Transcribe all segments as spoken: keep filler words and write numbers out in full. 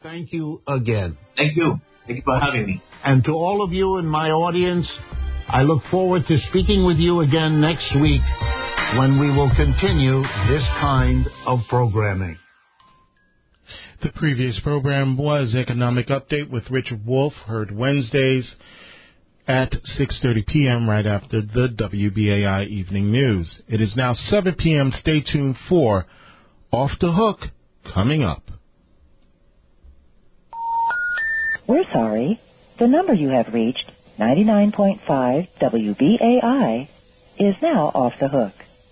thank you again. Thank you. Thank you for having me. And to all of you in my audience, I look forward to speaking with you again next week when we will continue this kind of programming. The previous program was Economic Update with Richard Wolff, heard Wednesdays at six thirty p.m. right after the W B A I Evening News. It is now seven p.m. Stay tuned for Off the Hook coming up. We're sorry. The number you have reached, ninety-nine point five W B A I, is now off the hook.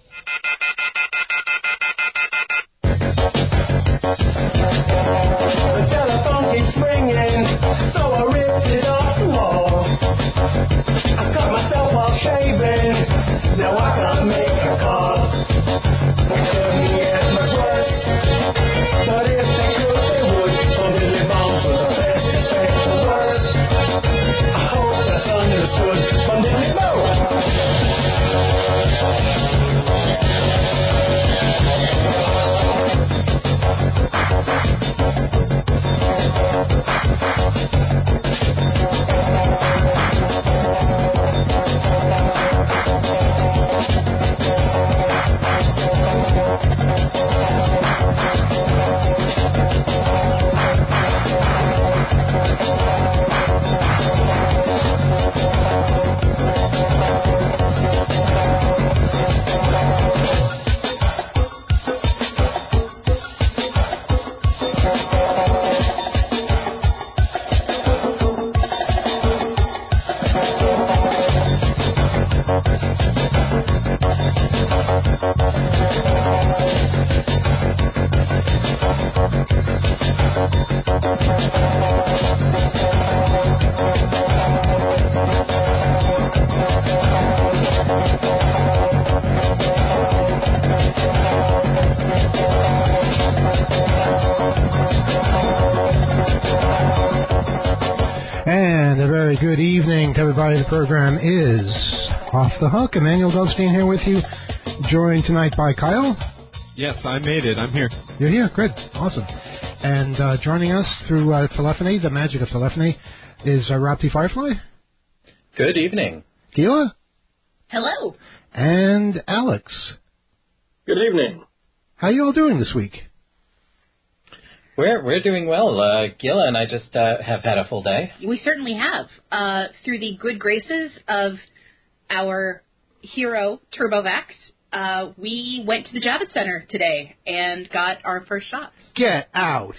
The telephone keeps ringing, so I ripped it off the wall. I cut myself off shaving, now I can't make a call. They tell me it's much worse, but if they could, they would. On Billy Bones was the best, best, the worst. I hope that's understood from Billy Bones. Good evening to everybody. The program is Off the Hook. Emmanuel Goldstein here with you, joined tonight by Kyle. Yes, I made it. I'm here. You're here. Good. Awesome. And uh, joining us through uh, telephony, the magic of telephony, is uh, Rapti Firefly. Good evening. Gila. Hello. And Alex. Good evening. How you all doing this week? We're we're doing well. Uh, Gila and I just uh, have had a full day. We certainly have. Uh, through the good graces of our hero, TurboVax, uh, we went to the Javits Center today and got our first shots. Get out.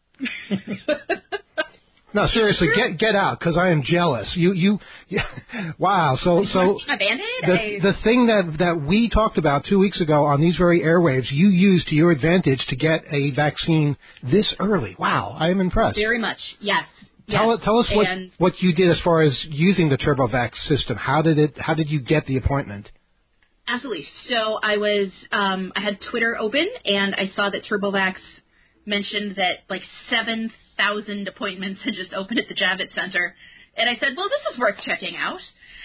No, seriously, get get out, because I am jealous. You you, yeah, wow. So so my Band-Aid? the I... the thing that that we talked about two weeks ago on these very airwaves, you used to your advantage to get a vaccine this early. Wow, I am impressed. Very much, yes. Tell yes. tell us what and... what you did as far as using the TurboVax system. How did it? How did you get the appointment? Absolutely. So I was um, I had Twitter open and I saw that TurboVax mentioned that like seven thousand appointments had just opened at the Javits Center. And I said, well, this is worth checking out.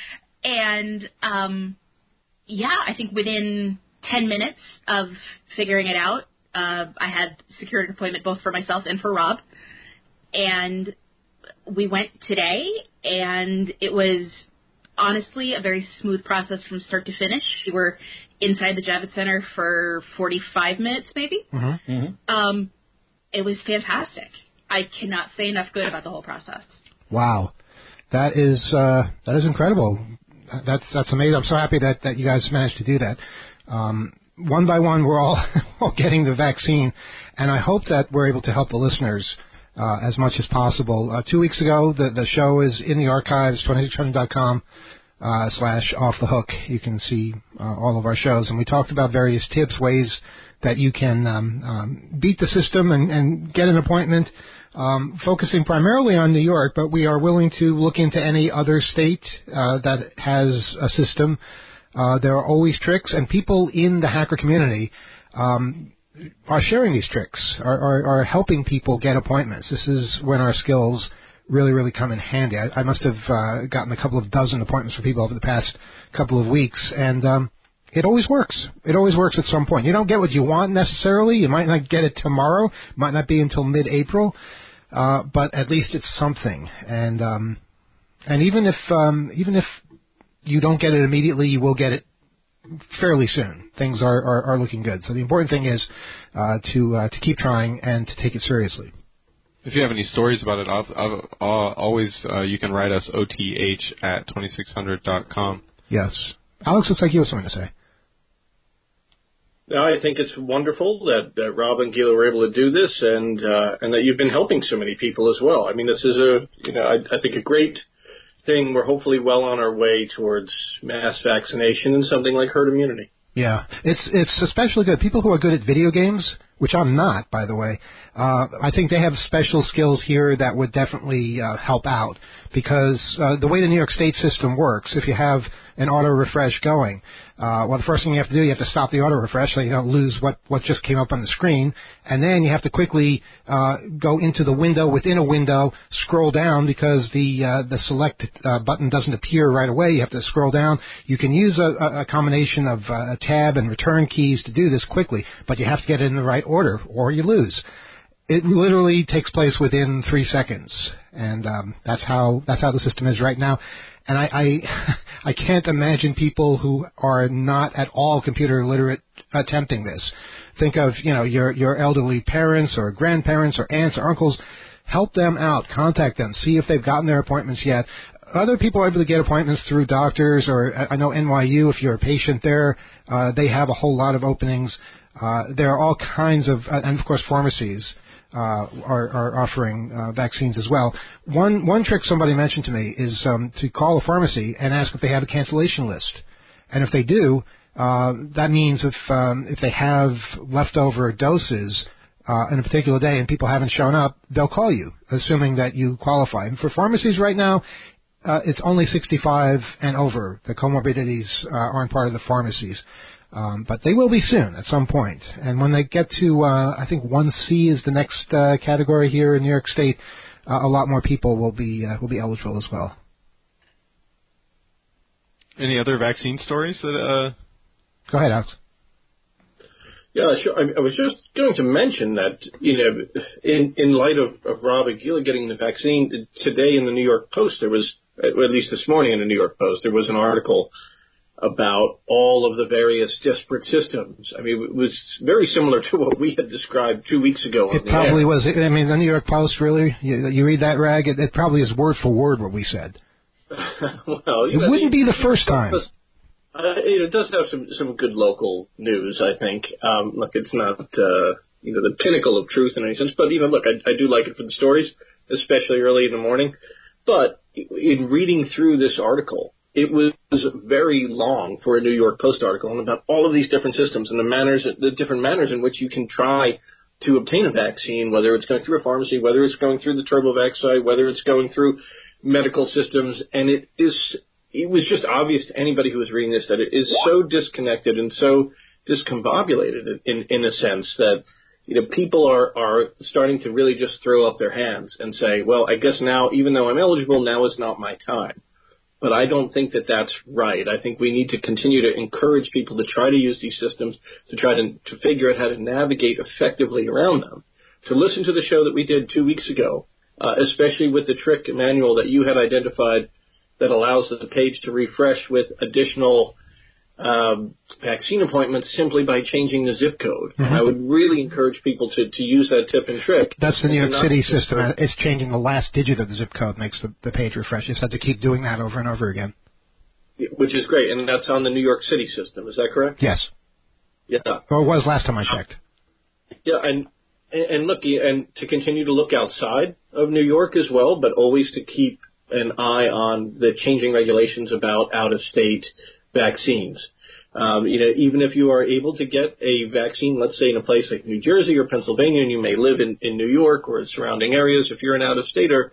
And, um, yeah, I think within ten minutes of figuring it out, uh, I had secured an appointment both for myself and for Rob. And we went today, and it was honestly a very smooth process from start to finish. We were inside the Javits Center for forty-five minutes, maybe. Mm-hmm. Mm-hmm. Um, it was fantastic. I cannot say enough good about the whole process. Wow, that is uh, that is incredible. That's that's amazing. I'm so happy that, that you guys managed to do that. Um, one by one, we're all, all getting the vaccine, and I hope that we're able to help the listeners uh, as much as possible. Uh, two weeks ago, the the show is in the archives, twenty-six hundred dot com uh, slash off the hook. You can see uh, all of our shows, and we talked about various tips, ways that you can um, um, beat the system and, and get an appointment. Um, focusing primarily on New York, but we are willing to look into any other state uh, that has a system. Uh, there are always tricks, and people in the hacker community um, are sharing these tricks, are, are, are helping people get appointments. This is when our skills really, really come in handy. I, I must have uh, gotten a couple of dozen appointments for people over the past couple of weeks, and um, it always works. It always works at some point. You don't get what you want necessarily. You might not get it tomorrow. It might not be until mid-April. uh, but at least it's something. And um, and even if um, even if you don't get it immediately, you will get it fairly soon. Things are, are, are looking good. So the important thing is uh, to uh, to keep trying and to take it seriously. If you have any stories about it, I'll, I'll, I'll always uh, you can write us O T H at twenty-six hundred dot com. Yes. Alex, looks like you have something to say. No, I think it's wonderful that, that Rob and Gila were able to do this, and uh, and that you've been helping so many people as well. I mean, this is a you know I, I think a great thing. We're hopefully well on our way towards mass vaccination and something like herd immunity. Yeah, it's it's especially good. People who are good at video games, which I'm not, by the way, uh, I think they have special skills here that would definitely uh, help out, because uh, the way the New York State system works, if you have an auto refresh going, uh, well, the first thing you have to do, you have to stop the auto refresh so you don't lose what, what just came up on the screen, and then you have to quickly uh, go into the window within a window, scroll down because the uh, the select uh, button doesn't appear right away. You have to scroll down. You can use a, a combination of uh, tab and return keys to do this quickly, but you have to get it in the right order or you lose. It literally takes place within three seconds, and um, that's how that's how the system is right now. And I, I I can't imagine people who are not at all computer literate attempting this. Think of you know your your elderly parents or grandparents or aunts or uncles. Help them out. Contact them. See if they've gotten their appointments yet. Other people are able to get appointments through doctors, or I know N Y U, if you're a patient there, uh, they have a whole lot of openings. Uh, there are all kinds of, uh, and of course pharmacies uh, are, are offering uh, vaccines as well. One one trick somebody mentioned to me is um, to call a pharmacy and ask if they have a cancellation list. And if they do, uh, that means if um, if they have leftover doses uh, in a particular day and people haven't shown up, they'll call you, assuming that you qualify. And for pharmacies right now, uh, it's only sixty-five and over. The comorbidities uh, aren't part of the pharmacies. Um, but they will be soon at some point. And when they get to, uh, I think one C is the next uh, category here in New York State, uh, a lot more people will be uh, will be eligible as well. Any other vaccine stories that? Uh... Go ahead, Alex. Yeah, sure. I, I was just going to mention that, you know, in, in light of, of Rob and Gila getting the vaccine, today in the New York Post, there was, or at least this morning in the New York Post, there was an article about all of the various disparate systems. I mean, it was very similar to what we had described two weeks ago. It probably was. I mean, the New York Post, really? You, you read that, Rag? It, it probably is word for word what we said. well, it know, wouldn't the, be the first time. Uh, it does have some, some good local news, I think. Um, look, it's not uh, you know the pinnacle of truth in any sense, but even look, I, I do like it for the stories, especially early in the morning. But in reading through this article, it was very long for a New York Post article and about all of these different systems and the manners, the different manners in which you can try to obtain a vaccine, whether it's going through a pharmacy, whether it's going through the TurboVax site, whether it's going through medical systems. And it is, it was just obvious to anybody who was reading this that it is so disconnected and so discombobulated in, in a sense that, you know, people are, are starting to really just throw up their hands and say, well, I guess now, even though I'm eligible, now is not my time. But I don't think that that's right. I think we need to continue to encourage people to try to use these systems, to try to, to figure out how to navigate effectively around them, to listen to the show that we did two weeks ago, uh, especially with the trick manual that you had identified that allows the page to refresh with additional um, vaccine appointments simply by changing the zip code. Mm-hmm. And I would really encourage people to, to use that tip and trick. That's the New York City system. It's changing the last digit of the zip code makes the, the page refresh. You just have to keep doing that over and over again. Which is great. And that's on the New York City system. Is that correct? Yes. Yeah. Or it was last time I checked. Yeah, and and look, and to continue to look outside of New York as well, but always to keep an eye on the changing regulations about out-of-state vaccines. Um, you know, even if you are able to get a vaccine, let's say in a place like New Jersey or Pennsylvania, and you may live in, in New York or surrounding areas, if you're an out-of-stater,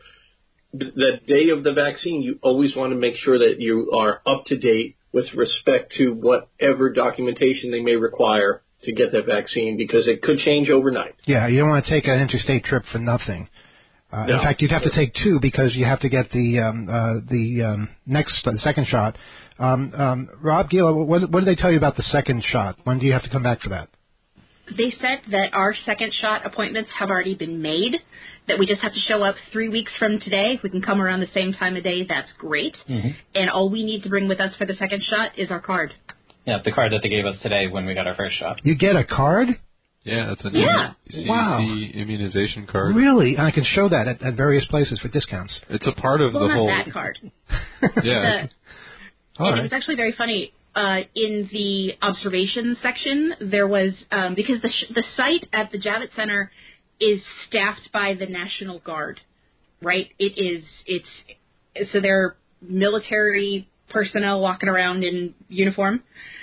the day of the vaccine, you always want to make sure that you are up to date with respect to whatever documentation they may require to get that vaccine, because it could change overnight. Yeah, you don't want to take an interstate trip for nothing. Uh, no. In fact, you'd have to take two because you have to get the um, uh, the um, next the second shot. Um, um, Rob, Gila, what, what did they tell you about the second shot? When do you have to come back for that? they said that our second shot appointments have already been made, that we just have to show up three weeks from today. If we can come around the same time of day, that's great. Mm-hmm. And all we need to bring with us for the second shot is our card. Yeah, the card that they gave us today when we got our first shot. You get a card? Yeah, it's a Yeah. C D C Wow. immunization card. Really? And I can show that at, at various places for discounts. It's a part of Well, the not whole. that card. Yeah. The, All and right. it was actually very funny. Uh, in the observation section, there was, um, because the, sh- the site at the Javits Center is staffed by the National Guard, right? It is, it's, so there are military personnel walking around in uniform.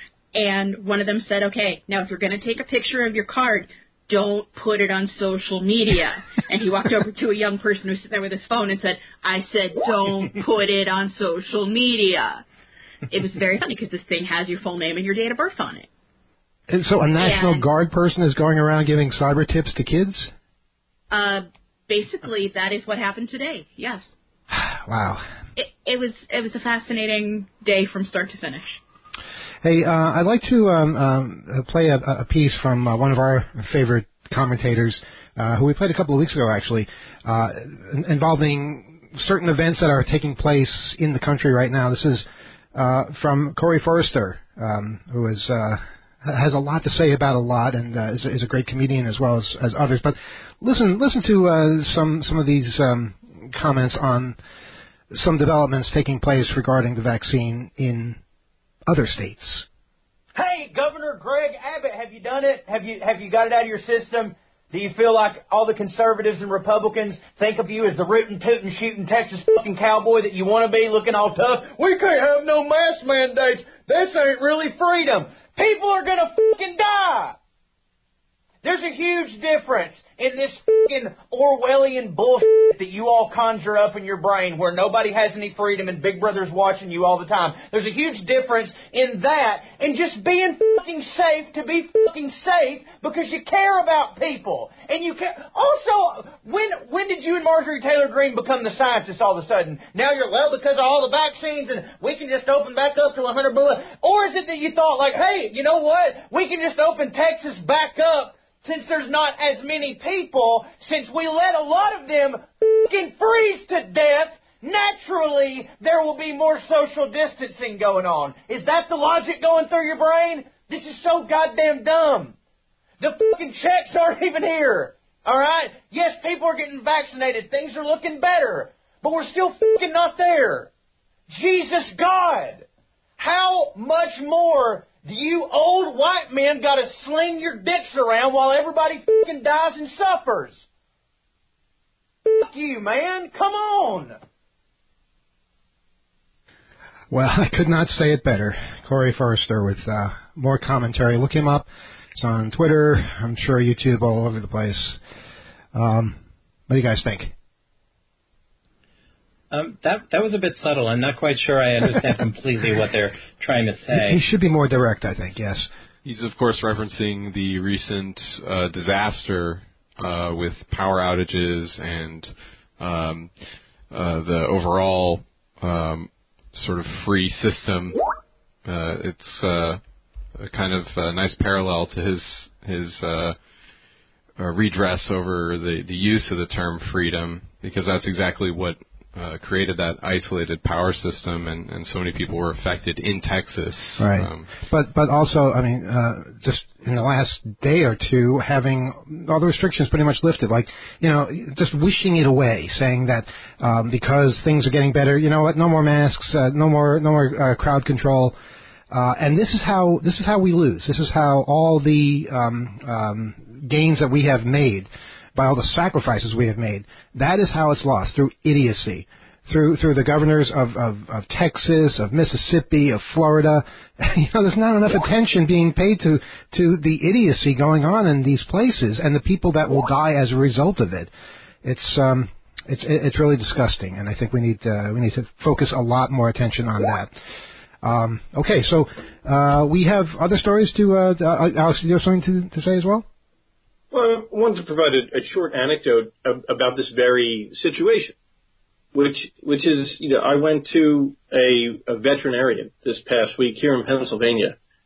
And one of them said, okay, now if you're going to take a picture of your card, don't put it on social media. And he walked over to a young person who was sitting there with his phone and said, I said, don't put it on social media. It was very funny because this thing has your full name and your date of birth on it. And so a National And- Guard person is going around giving cyber tips to kids? Uh, basically, that is what happened today. Yes. Wow. It, it was it was a fascinating day from start to finish. Hey, uh, I'd like to um, um, play a, a piece from uh, one of our favorite commentators, uh, who we played a couple of weeks ago, actually, uh, involving certain events that are taking place in the country right now. This is uh, from Corey Forrester, um, who is uh, has a lot to say about a lot, and uh, is, is a great comedian as well as, as others. But listen, listen to uh, some some of these um, comments on some developments taking place regarding the vaccine in other states. Hey, Governor Greg Abbott, have you done it? Have you have you got it out of your system? Do you feel like all the conservatives and Republicans think of you as the rootin', tootin', shootin' Texas fucking cowboy that you want to be, looking all tough? We can't have no mask mandates. This ain't really freedom. People are going to fucking die. There's a huge difference in this fucking Orwellian bullshit that you all conjure up in your brain where nobody has any freedom and Big Brother's watching you all the time. There's a huge difference in that and just being fucking safe to be fucking safe because you care about people. And you care. Also, when when did you and Marjorie Taylor Greene become the scientists all of a sudden? Now you're, well, because of all the vaccines and we can just open back up to one hundred below. Or is it that you thought like, hey, you know what? We can just open Texas back up since there's not as many people, since we let a lot of them fucking freeze to death, naturally there will be more social distancing going on. Is that the logic going through your brain? This is so goddamn dumb. The fucking checks aren't even here. Alright? Yes, people are getting vaccinated. Things are looking better. But we're still fucking not there. Jesus God! How much more do you old white men got to sling your dicks around while everybody fucking dies and suffers? Fuck you, man. Come on. Well, I could not say it better. Corey Forrester with uh, more commentary. Look him up. It's on Twitter. I'm sure YouTube, all over the place. Um, what do you guys think? Um, that that was a bit subtle. I'm not quite sure I understand completely what they're trying to say. He should be more direct, I think, yes. He's, of course, referencing the recent uh, disaster uh, with power outages and um, uh, the overall um, sort of free system. Uh, it's uh, a kind of a nice parallel to his his uh, uh, redress over the, the use of the term freedom, because that's exactly what Uh, created that isolated power system, and, and so many people were affected in Texas. Right. Um, but but also, I mean, uh, just in the last day or two, having all the restrictions pretty much lifted, like, you know, just wishing it away, saying that um, because things are getting better, you know what, no more masks, uh, no more no more uh, crowd control. Uh, and this is how this is how we lose. This is how all the um, um, gains that we have made, by all the sacrifices we have made, that is how it's lost, through idiocy, through through the governors of, of, of Texas, of Mississippi, of Florida. You know, there's not enough attention being paid to, to the idiocy going on in these places and the people that will die as a result of it. It's um, it's it's really disgusting, and I think we need uh, we need to focus a lot more attention on that. Um, okay, so uh, we have other stories to. Uh, uh, Alex, do you have something to, to say as well? Well, I wanted to provide a, a short anecdote about this very situation, which which is, you know, I went to a, a veterinarian this past week here in Pennsylvania,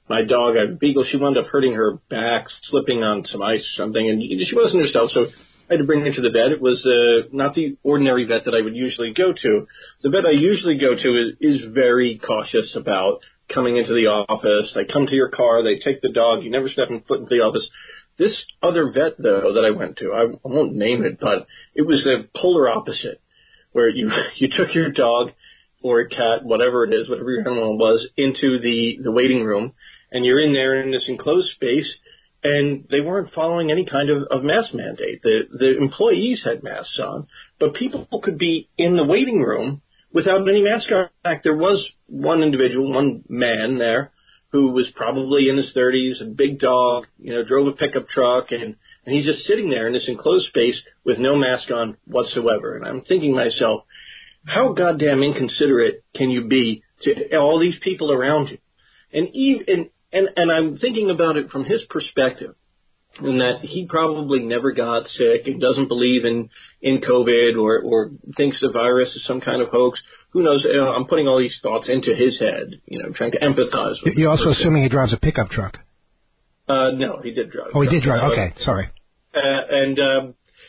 my dog, a beagle, she wound up hurting her back, slipping on some ice or something, and she wasn't herself, so I had to bring her to the vet. It was uh, not the ordinary vet that I would usually go to. The vet I usually go to is, is very cautious about coming into the office. They come to your car, they take the dog, you never step foot into the office. This other vet, though, that I went to, I, I won't name it, but it was the polar opposite, where you you took your dog or a cat, whatever it is, whatever your animal was, into the, the waiting room, and you're in there in this enclosed space, and they weren't following any kind of, of mask mandate. The, the employees had masks on, but people could be in the waiting room without any mask on. In fact, there was one individual, one man there, who was probably in his thirties, a big dog, you know, drove a pickup truck, and, and he's just sitting there in this enclosed space with no mask on whatsoever. And I'm thinking to myself, how goddamn inconsiderate can you be to all these people around you? And even and, and I'm thinking about it from his perspective, in that he probably never got sick and doesn't believe in, in COVID or, or thinks the virus is some kind of hoax. Who knows? You know, I'm putting all these thoughts into his head, you know, trying to empathize with him. You're also assuming he drives a pickup truck. Uh, no, he did drive. Oh, he did drive. Okay, sorry. Uh, and um,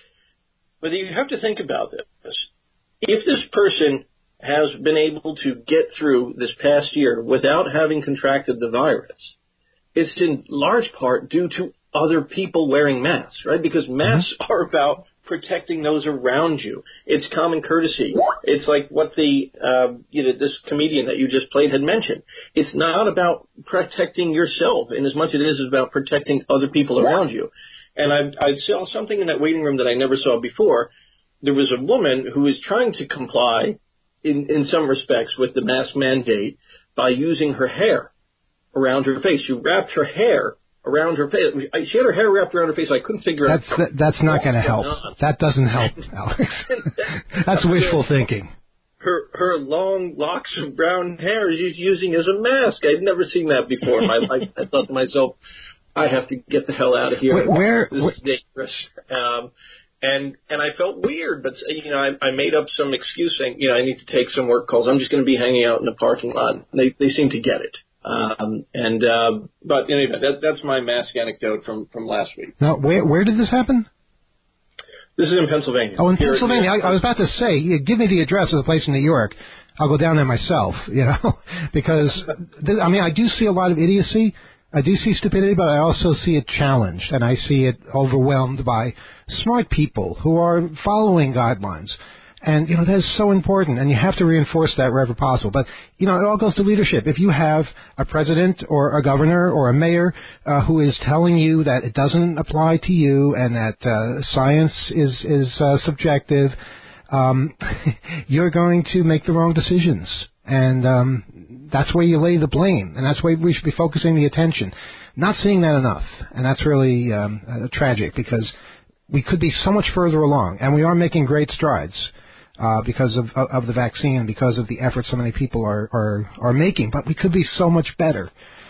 but you have to think about this. If this person has been able to get through this past year without having contracted the virus, it's in large part due to other people wearing masks, right? Because masks mm-hmm. are about protecting those around you. It's common courtesy. It's like what the, uh, you know, this comedian that you just played had mentioned. It's not about protecting yourself in as much as it is about protecting other people around you. And I, I saw something in that waiting room that I never saw before. There was a woman who was trying to comply in, in some respects with the mask mandate by using her hair around her face. She wrapped her hair around her face. She had her hair wrapped around her face. I couldn't figure that's, out. That, that's not going to help. On. That doesn't help, Alex. That's wishful thinking. Her her long locks of brown hair she's using as a mask. I'd never seen that before in my life. I thought to myself, I have to get the hell out of here. Where, where this where, is dangerous. Um, and and I felt weird, but you know, I, I made up some excuse saying, you know, I need to take some work calls. I'm just going to be hanging out in the parking lot. They they seem to get it. Um, and, uh, but anyway, that, that's my mask anecdote from, from last week. Now, where, where did this happen? This is in Pennsylvania. Oh, in Here, Pennsylvania. here. I, I was about to say, yeah, give me the address of the place in New York. I'll go down there myself, you know, because, th- I mean, I do see a lot of idiocy. I do see stupidity, but I also see it challenged, and I see it overwhelmed by smart people who are following guidelines. And, you know, that is so important, and you have to reinforce that wherever possible. But, you know, it all goes to leadership. If you have a president or a governor or a mayor uh, who is telling you that it doesn't apply to you and that uh, science is, is uh, subjective, um, you're going to make the wrong decisions. And um, that's where you lay the blame, and that's where we should be focusing the attention. Not seeing that enough, and that's really um, uh, tragic because we could be so much further along, and we are making great strides. Uh, because of, of the vaccine and because of the efforts so many people are, are, are making. But we could be so much better.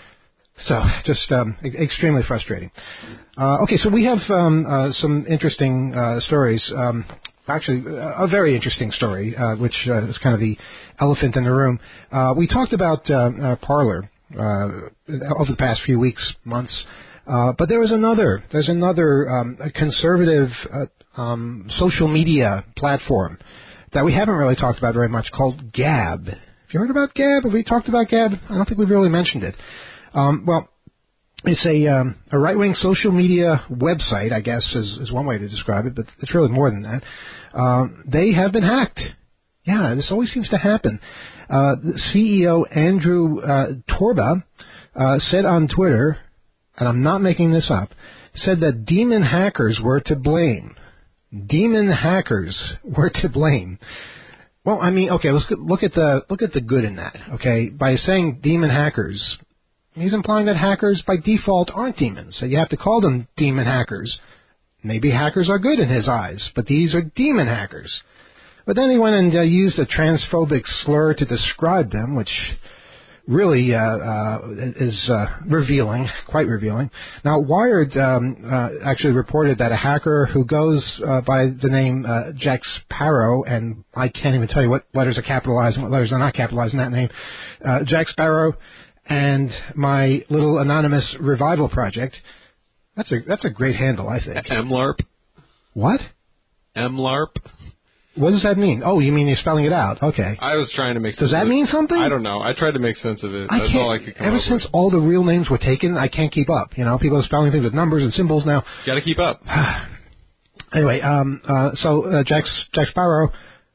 So just um, e- extremely frustrating. Uh, okay, so we have um, uh, some interesting uh, stories. Um, actually, a very interesting story, uh, which uh, is kind of the elephant in the room. Uh, we talked about uh, uh, Parler uh, over the past few weeks, months. Uh, but there was another, there's another um, conservative uh, um, social media platform that we haven't really talked about very much, called Gab. Have you heard about Gab? Have we talked about Gab? I don't think we've really mentioned it. Um, well, it's a, um, a right-wing social media website, I guess, is, is one way to describe it, but it's really more than that. Um, they have been hacked. Yeah, this always seems to happen. Uh, the C E O, Andrew uh, Torba, uh, said on Twitter, and I'm not making this up, said that demon hackers were to blame. Demon hackers were to blame. Well, I mean, okay, let's look at the look at the good in that. Okay, by saying demon hackers, he's implying that hackers by default aren't demons. So you have to call them demon hackers. Maybe hackers are good in his eyes, but these are demon hackers. But then he went and uh, used a transphobic slur to describe them, which really uh, uh, is uh, revealing, quite revealing. Now, Wired um, uh, actually reported that a hacker who goes uh, by the name uh, Jack Sparrow, and I can't even tell you what letters are capitalized and what letters are not capitalized in that name, uh, Jack Sparrow and my little anonymous revival project. That's a that's a great handle, I think. M LARP. What? M LARP. What does that mean? Oh, you mean you're spelling it out? Okay. I was trying to make. Does sense that of mean it. something? I don't know. I tried to make sense of it. I That's can't, all I could come ever up since with. all the real names were taken, I can't keep up. You know, people are spelling things with numbers and symbols now. Got to keep up. Anyway, um, uh, so uh, Jack Jack Sparrow.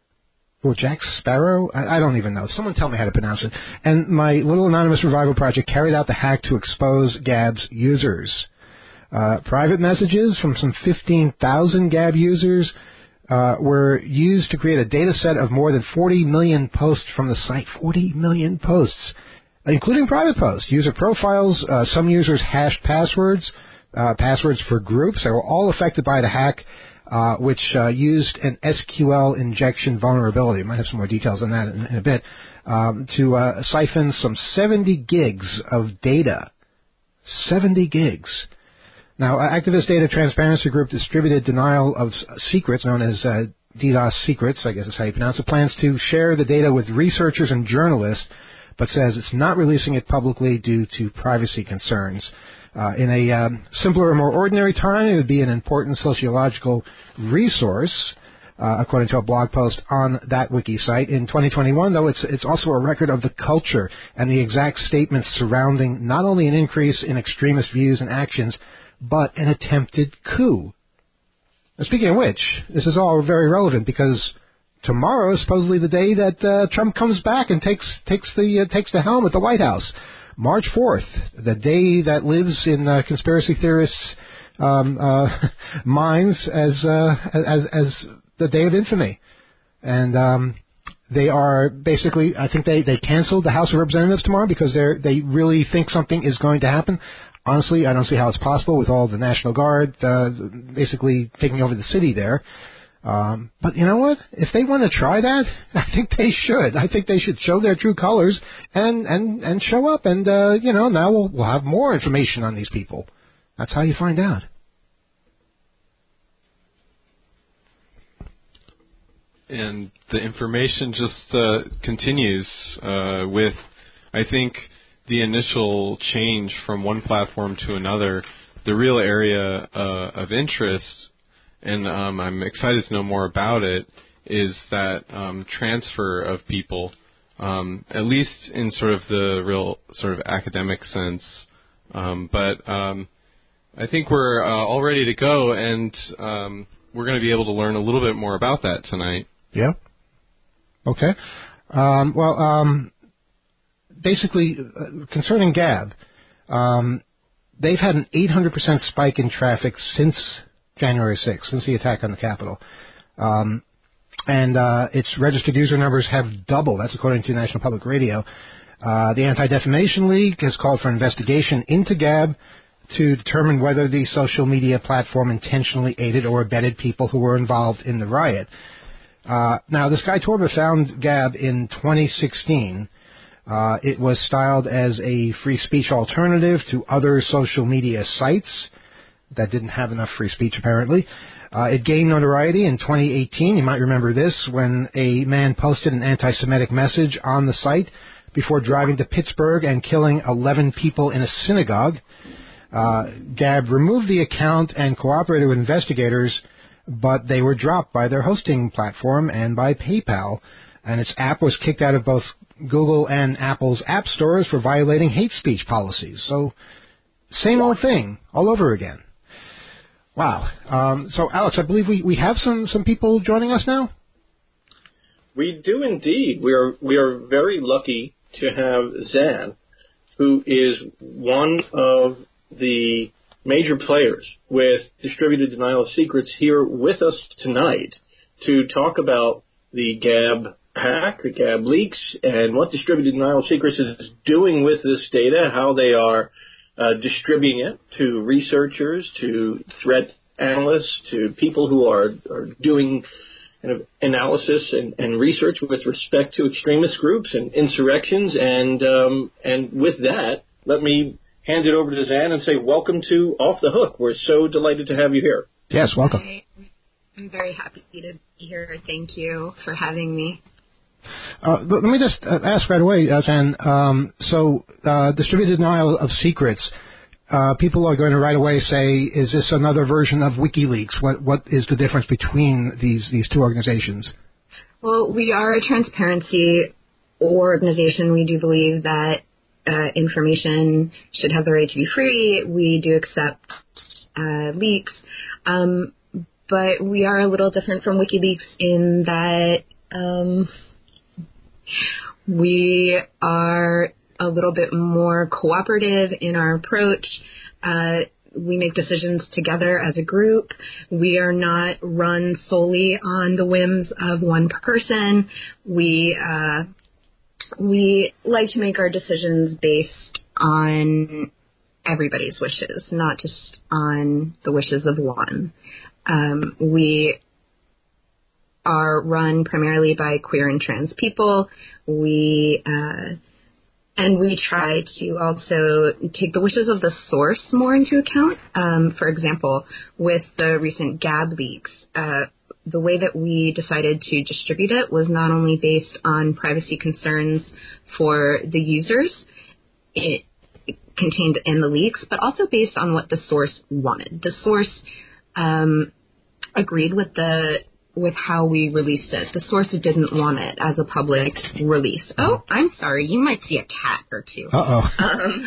Or Jack Sparrow? I, I don't even know. Someone tell me how to pronounce it. And my little anonymous revival project carried out the hack to expose Gab's users. Uh, private messages from some fifteen thousand Gab users uh, were used to create a data set of more than forty million posts from the site. forty million posts, including private posts, user profiles, uh, some users hashed passwords, uh, passwords for groups. They were all affected by the hack. Uh, which uh, used an S Q L injection vulnerability. I might have some more details on that in, in a bit, um, to uh, siphon some seventy gigs of data. seventy gigs. Now, Activist Data Transparency Group distributed denial of secrets, known as uh, DDoS secrets, I guess is how you pronounce it, plans to share the data with researchers and journalists, but says it's not releasing it publicly due to privacy concerns. Uh, in a um, simpler or more ordinary time, it would be an important sociological resource, uh, according to a blog post on that wiki site. In twenty twenty-one, though, it's it's also a record of the culture and the exact statements surrounding not only an increase in extremist views and actions, but an attempted coup. Now, speaking of which, this is all very relevant because tomorrow is supposedly the day that uh, Trump comes back and takes takes the uh, takes the helm at the White House. March fourth, the day that lives in uh, conspiracy theorists' um, uh, minds as, uh, as as the day of infamy, and um, they are basically. I think they, they canceled the House of Representatives tomorrow because they they really think something is going to happen. Honestly, I don't see how it's possible with all the National Guard uh, basically taking over the city there. Um, but you know what? If they want to try that, I think they should. I think they should show their true colors and, and, and show up. And, uh, you know, now we'll, we'll have more information on these people. That's how you find out. And the information just uh, continues uh, with, I think, the initial change from one platform to another. The real area uh, of interest, and um, I'm excited to know more about it, is that um, transfer of people, um, at least in sort of the real sort of academic sense. Um, but um, I think we're uh, all ready to go, and um, we're going to be able to learn a little bit more about that tonight. Yeah. Okay. Um, well, um, basically, uh, concerning Gab, um, they've had an eight hundred percent spike in traffic since January sixth, since the attack on the Capitol. Um, and uh, its registered user numbers have doubled. That's according to National Public Radio. Uh, the Anti-Defamation League has called for an investigation into Gab to determine whether the social media platform intentionally aided or abetted people who were involved in the riot. Uh, now, this guy Torba found Gab in twenty sixteen. Uh, it was styled as a free speech alternative to other social media sites that didn't have enough free speech, apparently. Uh, it gained notoriety in twenty eighteen. You might remember this, when a man posted an anti-Semitic message on the site before driving to Pittsburgh and killing eleven people in a synagogue. Uh, Gab removed the account and cooperated with investigators, but they were dropped by their hosting platform and by PayPal, and its app was kicked out of both Google and Apple's app stores for violating hate speech policies. So, same old thing, all over again. Wow. Um, so, Alex, I believe we, we have some, some people joining us now? We do indeed. We are we are very lucky to have Zan, who is one of the major players with Distributed Denial of Secrets, here with us tonight to talk about the Gab hack, the Gab leaks, and what Distributed Denial of Secrets is doing with this data, how they are uh, distributing it to researchers, to threat analysts, to people who are, are doing kind of analysis and, and research with respect to extremist groups and insurrections. And um, and with that, let me hand it over to Zan and say welcome to Off the Hook. We're so delighted to have you here. Yes, welcome. Hi. I'm very happy to be here. Thank you for having me. Uh, let me just uh, ask right away, uh, Jen. Um, so, uh, distributed denial of secrets. Uh, people are going to right away say, "Is this another version of WikiLeaks?" What What is the difference between these these two organizations? Well, we are a transparency organization. We do believe that uh, information should have the right to be free. We do accept uh, leaks, um, but we are a little different from WikiLeaks in that. Um, We are a little bit more cooperative in our approach. Uh, we make decisions together as a group. We are not run solely on the whims of one person. We uh, we like to make our decisions based on everybody's wishes, not just on the wishes of one. Um, we are run primarily by queer and trans people. We uh, and we try to also take the wishes of the source more into account. Um, for example, with the recent Gab leaks, uh, the way that we decided to distribute it was not only based on privacy concerns for the users it, it contained in the leaks, but also based on what the source wanted. The source um, agreed with the with how we released it. The source didn't want it as a public release. Oh, I'm sorry. You might see a cat or two. Uh-oh. Um,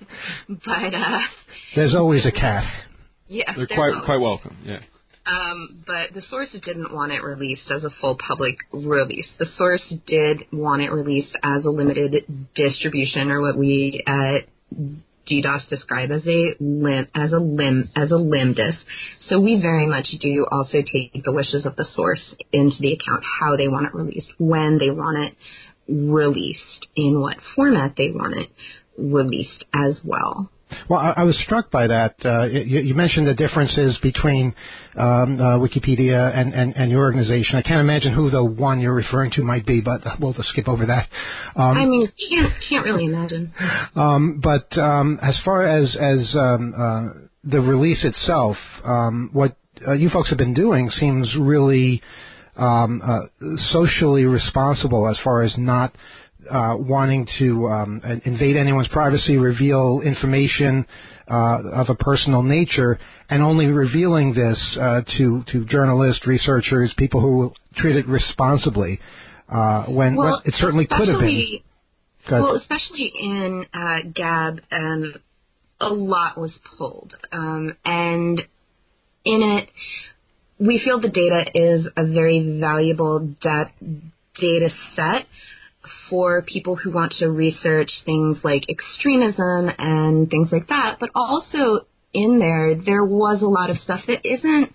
but, uh... There's always a cat. Yeah. They're quite always. quite welcome, yeah. Um, but the source didn't want it released as a full public release. The source did want it released as a limited distribution, or what we at DDoS describe as a lim as a lim as a limdis. So we very much do also take the wishes of the source into the account, how they want it released, when they want it released, in what format they want it released as well. Well, I, I was struck by that. Uh, you, you mentioned the differences between um, uh, Wikipedia and, and, and your organization. I can't imagine who the one you're referring to might be, but we'll just skip over that. Um, I mean, can't can't really imagine. Um, but um, as far as as um, uh, the release itself, um, what uh, you folks have been doing seems really um, uh, socially responsible as far as not Uh, wanting to um, invade anyone's privacy, reveal information uh, of a personal nature, and only revealing this uh, to to journalists, researchers, people who will treat it responsibly. Uh, when, well, when it certainly could have been. Well, especially in uh, Gab, um, a lot was pulled, um, and in it, we feel the data is a very valuable da- data set for people who want to research things like extremism and things like that. But also in there, there was a lot of stuff that isn't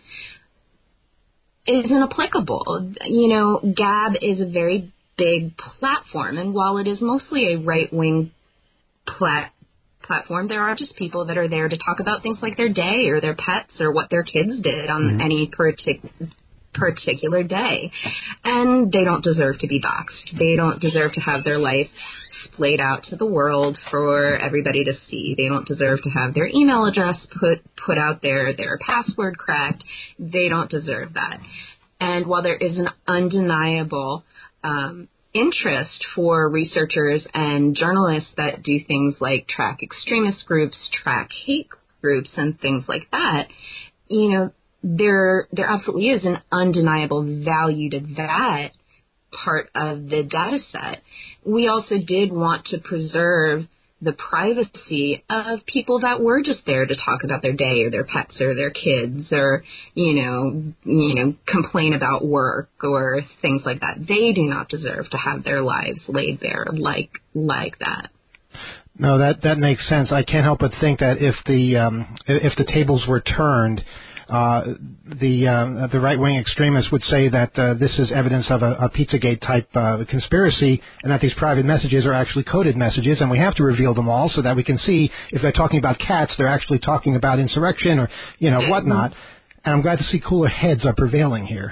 isn't applicable. You know, Gab is a very big platform, and while it is mostly a right-wing plat- platform, there are just people that are there to talk about things like their day or their pets or what their kids did on mm-hmm. any particular particular day, and they don't deserve to be doxxed. They don't deserve to have their life splayed out to the world for everybody to see. They don't deserve to have their email address put put out there, their password cracked. They don't deserve that. And while there is an undeniable um, interest for researchers and journalists that do things like track extremist groups, track hate groups, and things like that, you know, There, there absolutely is an undeniable value to that part of the data set. We also did want to preserve the privacy of people that were just there to talk about their day or their pets or their kids or, you know, you know, complain about work or things like that. They do not deserve to have their lives laid bare like, like that. No, that, that makes sense. I can't help but think that if the, um, if the tables were turned, Uh, the uh, the right-wing extremists would say that uh, this is evidence of a, a Pizzagate type uh, conspiracy, and that these private messages are actually coded messages, and we have to reveal them all so that we can see if they're talking about cats, they're actually talking about insurrection or you know whatnot. And I'm glad to see cooler heads are prevailing here.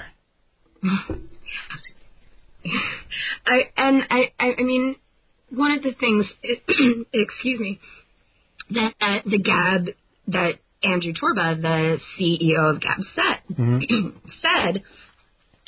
I and I I mean one of the things, excuse me, that uh, the Gab that. Andrew Torba, the C E O of Gab said, mm-hmm. said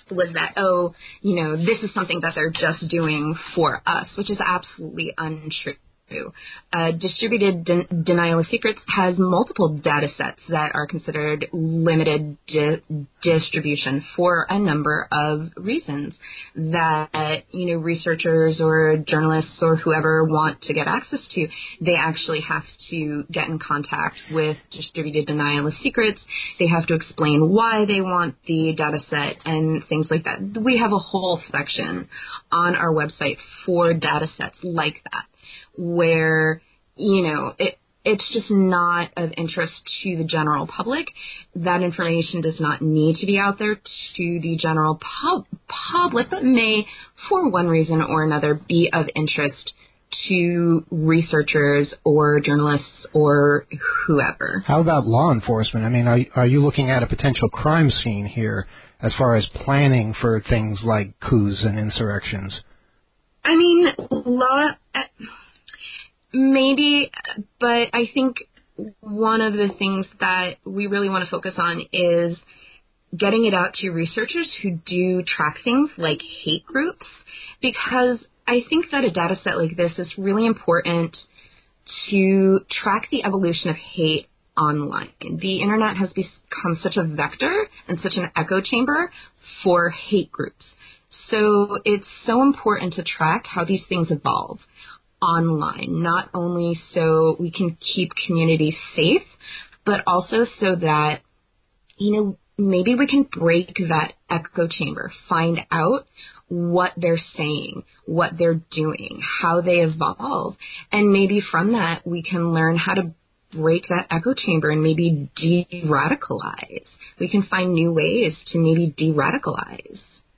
was that, oh, you know, this is something that they're just doing for us, which is absolutely untrue. Uh, distributed de- denial of secrets has multiple data sets that are considered limited di- distribution for a number of reasons that, you know, researchers or journalists or whoever want to get access to. They actually have to get in contact with distributed denial of secrets. They have to explain why they want the data set and things like that. We have a whole section on our website for data sets like that, where, you know, it, it's just not of interest to the general public. That information does not need to be out there to the general pub, public, but may, for one reason or another, be of interest to researchers or journalists or whoever. How about law enforcement? I mean, are, are you looking at a potential crime scene here as far as planning for things like coups and insurrections? I mean, law... Uh, Maybe, but I think one of the things that we really want to focus on is getting it out to researchers who do track things like hate groups, because I think that a data set like this is really important to track the evolution of hate online. The internet has become such a vector and such an echo chamber for hate groups. So it's so important to track how these things evolve online, not only so we can keep communities safe, but also so that, you know, maybe we can break that echo chamber, find out what they're saying, what they're doing, how they evolve, and maybe from that we can learn how to break that echo chamber and maybe de-radicalize. We can find new ways to maybe de-radicalize.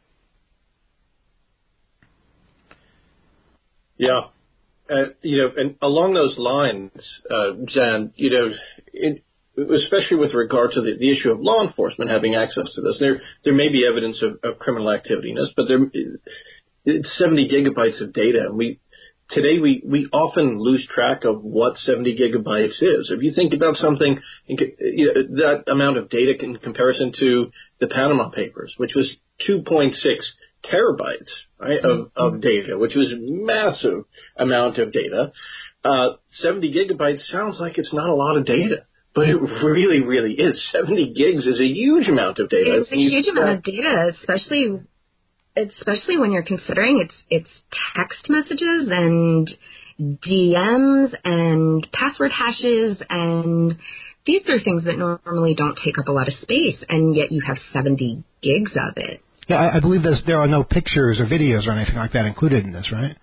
Yeah. Uh, you know, and along those lines, uh, Jan, you know, it, especially with regard to the, the issue of law enforcement having access to this, there there may be evidence of, of criminal activity in this, but there it's seventy gigabytes of data, and we today we, we often lose track of what seventy gigabytes is. If you think about something, you know, that amount of data in comparison to the Panama Papers, which was two point six terabytes, right, of, of data, which was a massive amount of data. Uh, seventy gigabytes sounds like it's not a lot of data, but it really, really is. seventy gigs is a huge ammt of data. It's a huge amount of data, especially especially when you're considering it's it's text messages and D Ms and password hashes, and these are things that normally don't take up a lot of space, and yet you have seventy gigs of it. Yeah, I, I believe there's, there are no pictures or videos or anything like that included in this, right?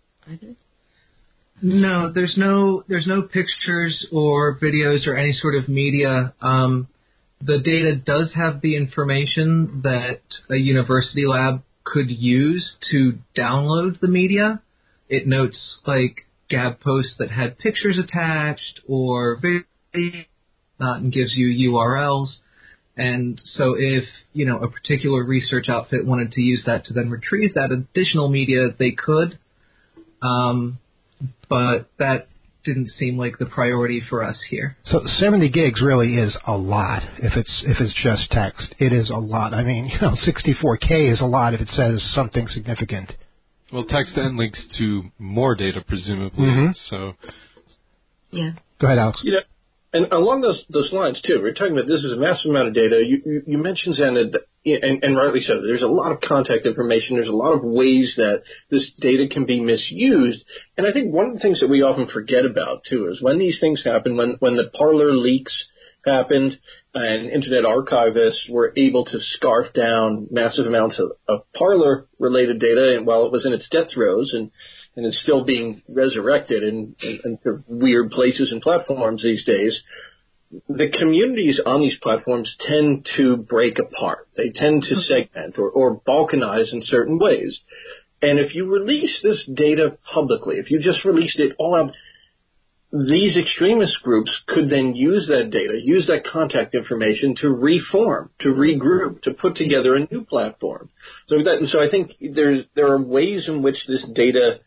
No, there's no there's no pictures or videos or any sort of media. Um, the data does have the information that a university lab could use to download the media. It notes like Gab posts that had pictures attached or video, uh, and gives you U R Ls. And so if, you know, a particular research outfit wanted to use that to then retrieve that additional media, they could. Um, but that didn't seem like the priority for us here. So seventy gigs really is a lot if it's if it's just text. It is a lot. I mean, you know, sixty-four K is a lot if it says something significant. Well, text and links to more data, presumably. Mm-hmm. So, yeah. Go ahead, Alex. You know, and along those those lines too, we're talking about this is a massive amount of data. You you, you mentioned, Xana, and, and rightly so. There's a lot of contact information. There's a lot of ways that this data can be misused. And I think one of the things that we often forget about too is when these things happen, when when the Parler leaks happened and Internet archivists were able to scarf down massive amounts of, of Parler related data, and while it was in its death throes and and it's still being resurrected in, in, in weird places and platforms these days, the communities on these platforms tend to break apart. They tend to segment or, or balkanize in certain ways. And if you release this data publicly, if you just released it all out, these extremist groups could then use that data, use that contact information to reform, to regroup, to put together a new platform. So that, and so I think there there are ways in which this data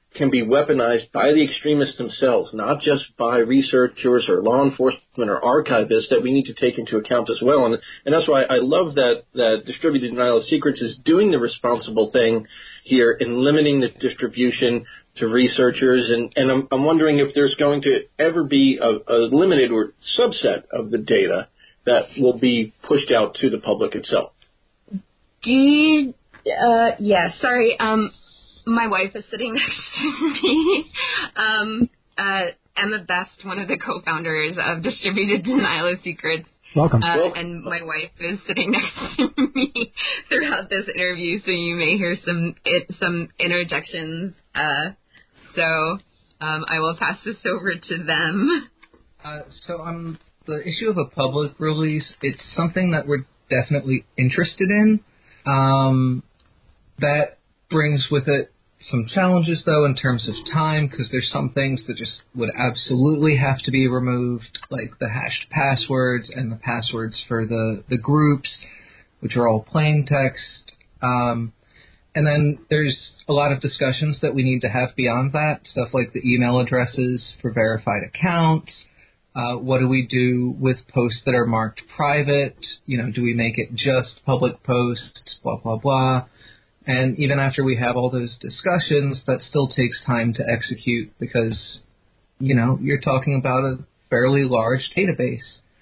can be weaponized by the extremists themselves, not just by researchers or law enforcement or archivists, that we need to take into account as well. And, and that's why I love that, that Distributed Denial of Secrets is doing the responsible thing here in limiting the distribution to researchers. And, and I'm, I'm wondering if there's going to ever be a, a limited or subset of the data that will be pushed out to the public itself. Do you, uh, yeah, sorry, um, my wife is sitting next to me. Um, uh, Emma Best, one of the co-founders of Distributed Denial of Secrets. Welcome. Uh, Welcome. And my wife is sitting next to me throughout this interview, so you may hear some it, some interjections. Uh, so um, I will pass this over to them. Uh, so um, the issue of a public release, it's something that we're definitely interested in. Um, that brings with it some challenges, though, in terms of time, because there's some things that just would absolutely have to be removed, like the hashed passwords and the passwords for the, the groups, which are all plain text. Um, and then there's a lot of discussions that we need to have beyond that, stuff like the email addresses for verified accounts. Uh, what do we do with posts that are marked private? You know, do we make it just public posts, blah, blah, blah. And even after we have all those discussions, that still takes time to execute because, you know, you're talking about a fairly large database.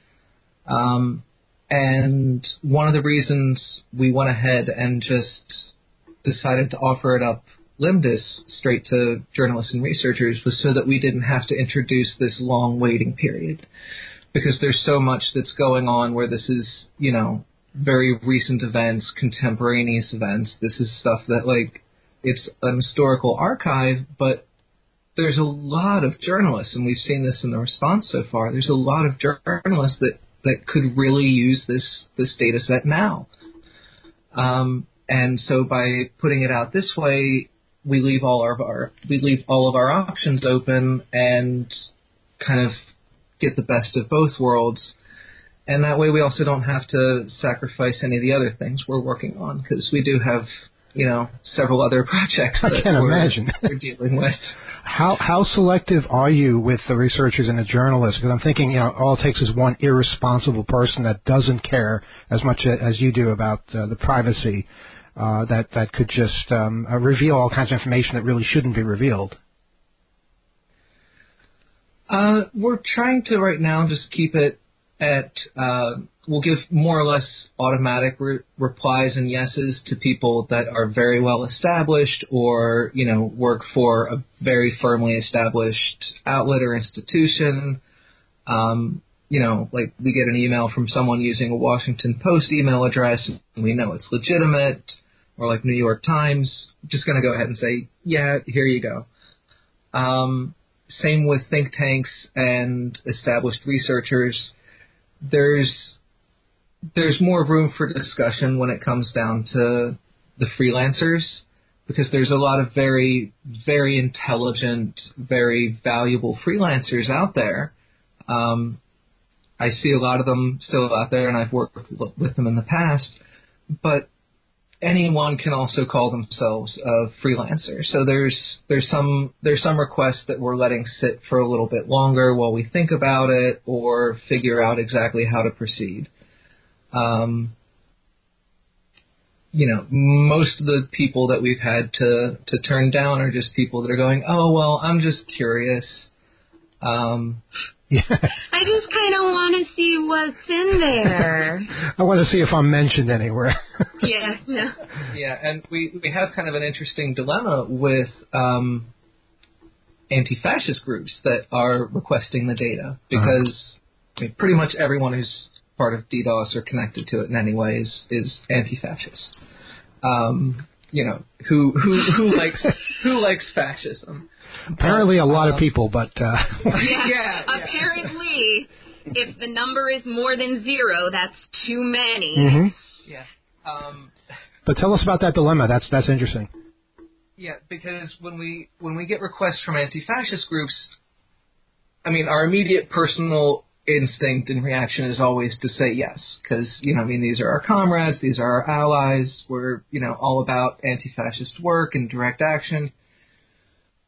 Um, and one of the reasons we went ahead and just decided to offer it up Limbus straight to journalists and researchers was so that we didn't have to introduce this long waiting period. Because there's so much that's going on where this is, you know, very recent events, contemporaneous events. This is stuff that, like, it's an historical archive, but there's a lot of journalists, and we've seen this in the response so far, there's a lot of journalists that, that could really use this, this data set now. Um, and so by putting it out this way, we leave all of our, we leave all of our options open and kind of get the best of both worlds. And that way we also don't have to sacrifice any of the other things we're working on, because we do have, you know, several other projects that I can we're, imagine. we're dealing with. How how selective are you with the researchers and the journalists? Because I'm thinking, you know, all it takes is one irresponsible person that doesn't care as much as you do about uh, the privacy uh, that, that could just um, uh, reveal all kinds of information that really shouldn't be revealed. Uh, we're trying to right now just keep it at, uh, we'll give more or less automatic re- replies and yeses to people that are very well established or, you know, work for a very firmly established outlet or institution. Um, you know, like we get an email from someone using a Washington Post email address and we know it's legitimate, or like New York Times, just going to go ahead and say, yeah, here you go. Um, same with think tanks and established researchers. There's there's more room for discussion when it comes down to the freelancers, because there's a lot of very, very intelligent, very valuable freelancers out there. Um, I see a lot of them still out there, and I've worked with them in the past, but anyone can also call themselves a freelancer. So there's there's some there's some requests that we're letting sit for a little bit longer while we think about it or figure out exactly how to proceed. Um, you know, most of the people that we've had to, to turn down are just people that are going, oh, well, I'm just curious. Um, yeah. I just kind of want to see what's in there. I want to see if I'm mentioned anywhere. yeah, no. Yeah, and we, we have kind of an interesting dilemma with um, anti-fascist groups that are requesting the data, because uh-huh. I mean, pretty much everyone who's part of DDoS or connected to it in any way is, is anti-fascist. Um, you know, who who who likes who likes fascism? Apparently, a lot um, of people, but uh, yeah, yeah, apparently, yeah. If the number is more than zero, that's too many. Mm-hmm. Yeah. Um, but tell us about that dilemma. That's that's interesting. Yeah, because when we when we get requests from anti-fascist groups, I mean, our immediate personal instinct and reaction is always to say yes, because, you know, I mean, these are our comrades, these are our allies, we're, you know, all about anti-fascist work and direct action.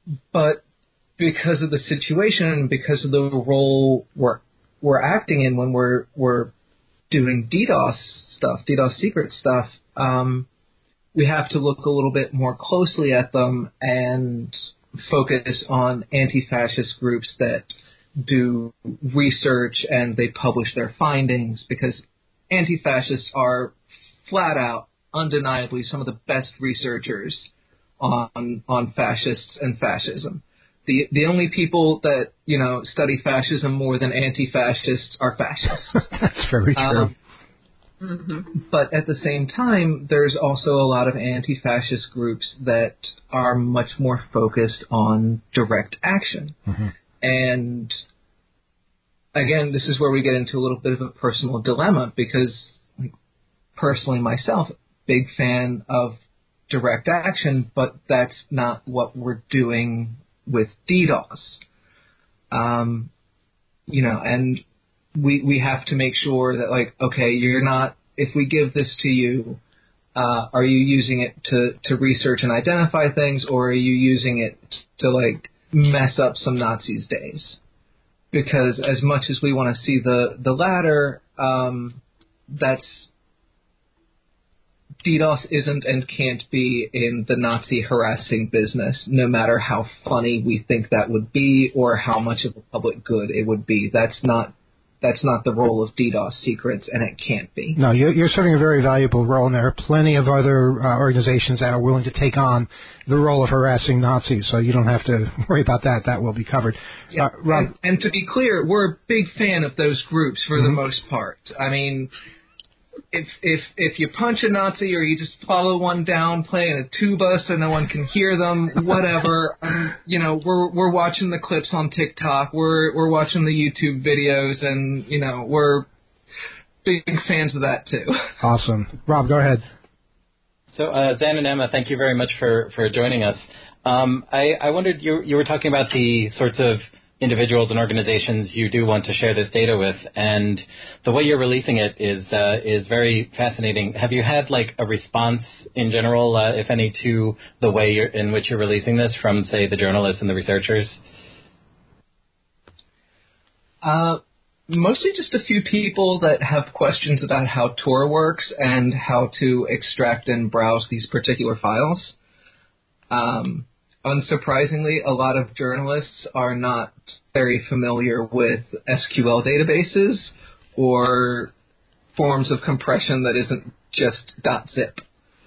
but because of the situation and because of the role we're we're acting in when we're we're doing DDoS stuff, DDoS secret stuff, um, we have to look a little bit more closely at them and focus on anti-fascist groups that do research and they publish their findings, because anti-fascists are flat out, undeniably, some of the best researchers on on fascists and fascism. The the only people that, you know, study fascism more than anti-fascists are fascists. That's very true. Um, mm-hmm. But at the same time, there's also a lot of anti-fascist groups that are much more focused on direct action. Mm-hmm. And again, this is where we get into a little bit of a personal dilemma, because like, personally myself, big fan of direct action, but that's not what we're doing with DDoS. Um, you know, and we we have to make sure that, like, okay, you're not, if we give this to you, uh, are you using it to, to research and identify things, or are you using it to, like, mess up some Nazis' days? Because as much as we want to see the, the latter, um, that's, DDoS isn't and can't be in the Nazi harassing business, no matter how funny we think that would be or how much of a public good it would be. That's not that's not the role of DDoS secrets, and it can't be. No, you're, you're serving a very valuable role, and there are plenty of other uh, organizations that are willing to take on the role of harassing Nazis, so you don't have to worry about that. That will be covered. Yeah, uh, Rob, and, and to be clear, we're a big fan of those groups for mm-hmm. the most part. I mean, If if if you punch a Nazi or you just follow one down playing a tuba so no one can hear them, whatever, um, you know, we're we're watching the clips on TikTok, we're we're watching the YouTube videos, and you know, we're big fans of that too. Awesome, Rob, go ahead. So, uh, Zan and Emma, thank you very much for for joining us. Um, I I wondered, you you were talking about the sorts of individuals and organizations you do want to share this data with, and the way you're releasing it is uh, is very fascinating. Have you had like a response in general, uh, if any, to the way you're, in which you're releasing this from, say, the journalists and the researchers? Uh, mostly just a few people that have questions about how Tor works and how to extract and browse these particular files. Um, Unsurprisingly, a lot of journalists are not very familiar with S Q L databases or forms of compression that isn't just .zip.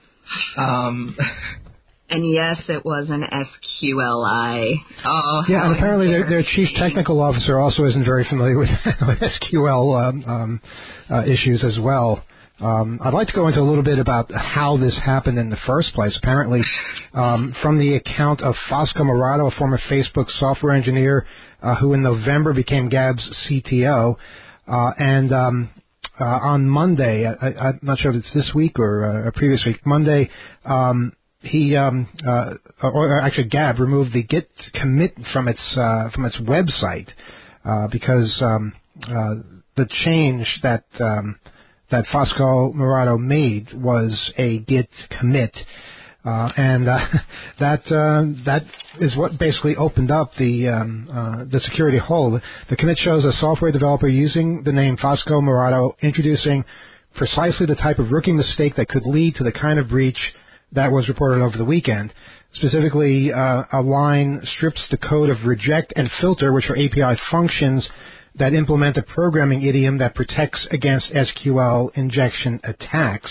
Um, and yes, it was an S Q L I. Oh, yeah, and apparently their, their chief technical officer also isn't very familiar with, with S Q L um, um, uh, issues as well. Um, I'd like to go into a little bit about how this happened in the first place. Apparently, um, from the account of Fosco Morato, a former Facebook software engineer uh, who in November became Gab's C T O, uh, and um, uh, on Monday, I, I, I'm not sure if it's this week or uh, a previous week, Monday, um, he, um, uh, or actually Gab removed the Git commit from its uh, from its website uh, because um, uh, the change that um, that Fosco Morato made was a Git commit, uh, and uh, that uh, that is what basically opened up the um, uh, the security hole. The commit shows a software developer using the name Fosco Morato introducing precisely the type of rookie mistake that could lead to the kind of breach that was reported over the weekend. Specifically, uh, a line strips the code of reject and filter, which are A P I functions that implement a programming idiom that protects against S Q L injection attacks.